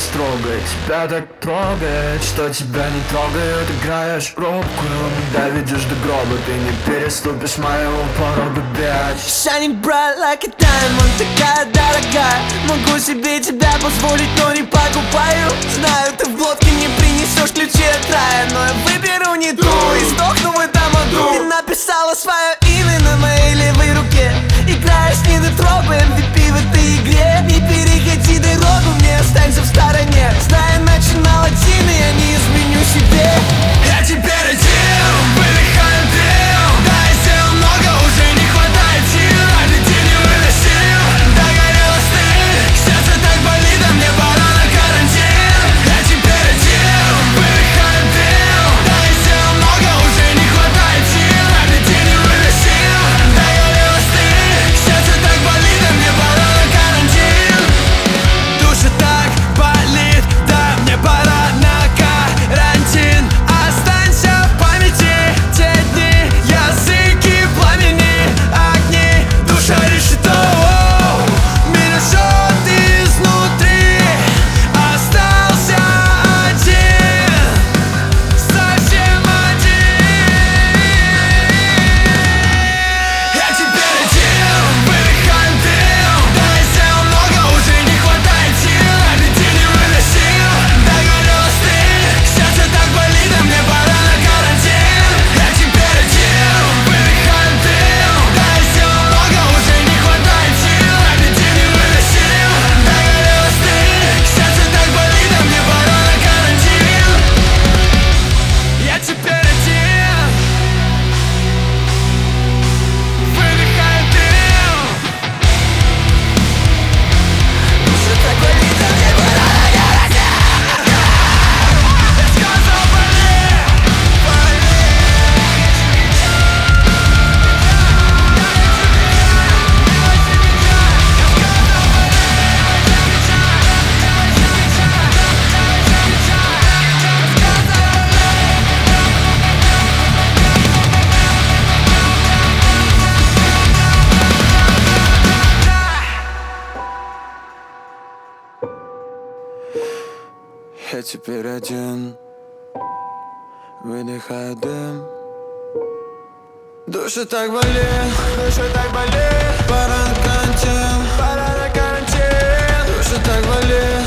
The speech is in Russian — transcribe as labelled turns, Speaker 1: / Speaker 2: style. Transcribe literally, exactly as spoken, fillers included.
Speaker 1: строго. Тебя так трогает, что тебя не трогают. Играешь робкую, доведешь до гроба. Ты не переступишь моего порога, bitch.
Speaker 2: Shining bright like a diamond, такая дорогая. Могу себе тебя позволить, но не покупаю. Знаю, ты в лодке не принесешь ключи от рая, но я выберу не ту и сдохну в этом аду. Ты написала свое имя на моей левой руке. Играешь недотропы, эм ви пи в этой игре. Не переходи дорогу, мне останься в стороне. Знаю, начинал один, и я не изменю себе.
Speaker 3: Я теперь один, выдыхаю дым. Да, я сделал много, уже не хватает сил. Каждый день не выносил, догорелась ты. Сердце так болит, а мне пора на карантин. Я теперь один, выдыхаю дым. Да, я сделал много, уже не хватает сил. Каждый день не выносил, догорелась ты. Сердце так болит, а мне пора на карантин. Душа так болит, да, мне пора на карантин. Останься в памяти те дни, языки пламени, огни. Душа решето, меня жжет изнутри. Остался один, совсем один. Я теперь один, выдыхаю дым. Да, я сделал много, уже не хватает сил. Каждый день не выносил, догорелась ты. Сердце так болит, а мне пора на карантин. Я теперь один, выдыхаю дым. Да, я сделал много, уже не хватает сил. Каждый день не выносил, догорелась ты. Сердце так болит, а мне пора на карантин. Я теперь один, выдыхаю дым.
Speaker 2: Душа так болит, а мне пора на карантин.
Speaker 3: Я сказал, болит,
Speaker 4: Я теперь один, выдыхаю дым. Душа так болит, душа так болит. Пора на карантин, пора на карантин. Душа так болит.